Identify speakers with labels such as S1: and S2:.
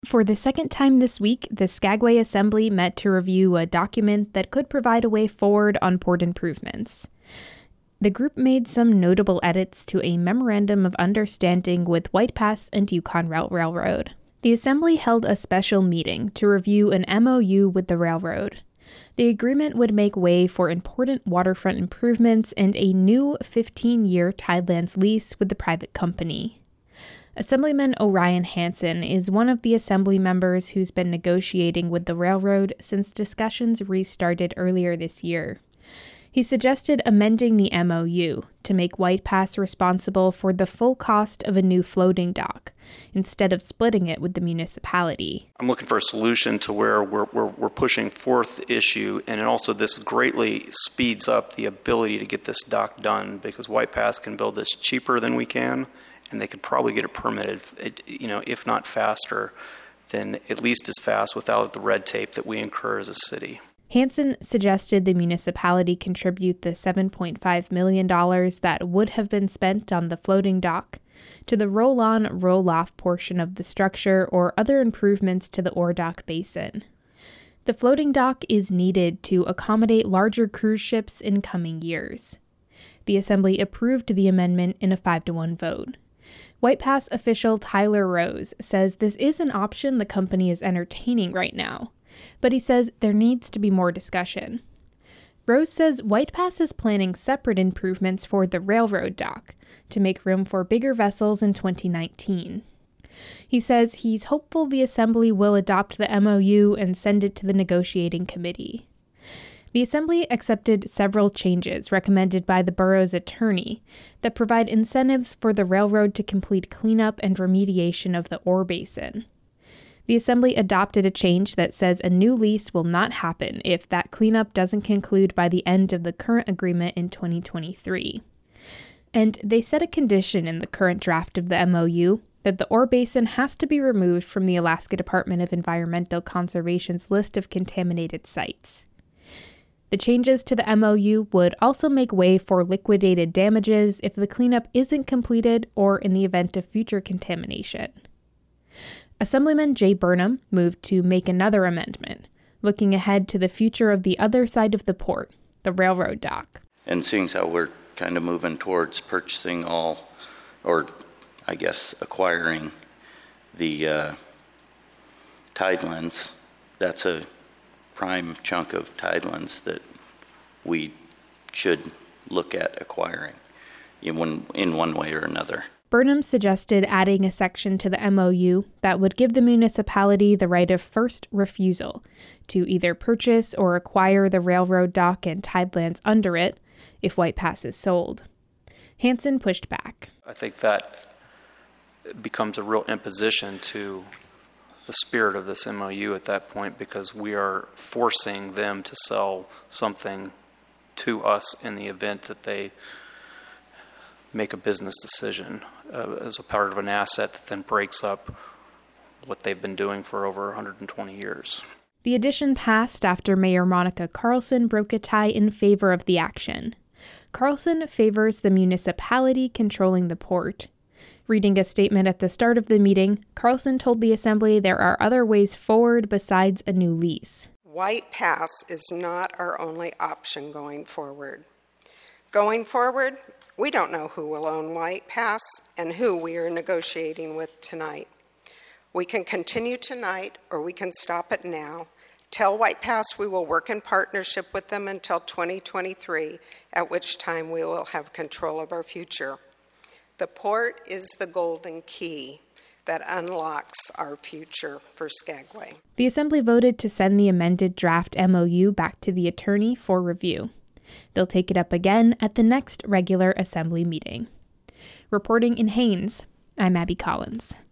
S1: For the second time this week, the Skagway Assembly met to review a document that could provide a way forward on port improvements. The group made some notable edits to a Memorandum of Understanding with White Pass and Yukon Route Railroad. The Assembly held a special meeting to review an MOU with the railroad. The agreement would make way for important waterfront improvements and a new 15-year Tidelands lease with the private company. Assemblyman Orion Hansen is one of the Assembly members who's been negotiating with the railroad since discussions restarted earlier this year. He suggested amending the MOU to make White Pass responsible for the full cost of a new floating dock, instead of splitting it with the municipality.
S2: I'm looking for a solution to where we're pushing forth the issue, and also this greatly speeds up the ability to get this dock done, because White Pass can build this cheaper than we can, and they could probably get it permitted, if not faster, then at least as fast without the red tape that we incur as a city.
S1: Hansen suggested the municipality contribute the $7.5 million that would have been spent on the floating dock to the roll-on, roll-off portion of the structure or other improvements to the ore dock basin. The floating dock is needed to accommodate larger cruise ships in coming years. The Assembly approved the amendment in a 5-1 vote. White Pass official Tyler Rose says this is an option the company is entertaining right now, but he says there needs to be more discussion. Rose says White Pass is planning separate improvements for the railroad dock to make room for bigger vessels in 2019. He says he's hopeful the Assembly will adopt the MOU and send it to the negotiating committee. The Assembly accepted several changes recommended by the borough's attorney that provide incentives for the railroad to complete cleanup and remediation of the ore basin. The Assembly adopted a change that says a new lease will not happen if that cleanup doesn't conclude by the end of the current agreement in 2023. And they set a condition in the current draft of the MOU that the ore basin has to be removed from the Alaska Department of Environmental Conservation's list of contaminated sites. The changes to the MOU would also make way for liquidated damages if the cleanup isn't completed or in the event of future contamination. Assemblyman Jay Burnham moved to make another amendment, looking ahead to the future of the other side of the port, the railroad dock.
S3: And seeing how we're kind of moving towards purchasing acquiring the Tidelands, that's a prime chunk of Tidelands that we should look at acquiring in one way or another.
S1: Burnham suggested adding a section to the MOU that would give the municipality the right of first refusal to either purchase or acquire the railroad dock and Tidelands under it if White Pass is sold. Hansen pushed back.
S2: I think that becomes a real imposition to the spirit of this MOU at that point, because we are forcing them to sell something to us in the event that they make a business decision as a part of an asset that then breaks up what they've been doing for over 120 years.
S1: The addition passed after Mayor Monica Carlson broke a tie in favor of the action. Carlson favors the municipality controlling the port. Reading a statement at the start of the meeting, Carlson told the Assembly there are other ways forward besides a new lease.
S4: White Pass is not our only option going forward. Going forward, we don't know who will own White Pass and who we are negotiating with tonight. We can continue tonight or we can stop it now. Tell White Pass we will work in partnership with them until 2023, at which time we will have control of our future. The port is the golden key that unlocks our future for Skagway.
S1: The Assembly voted to send the amended draft MOU back to the attorney for review. They'll take it up again at the next regular Assembly meeting. Reporting in Haines, I'm Abby Collins.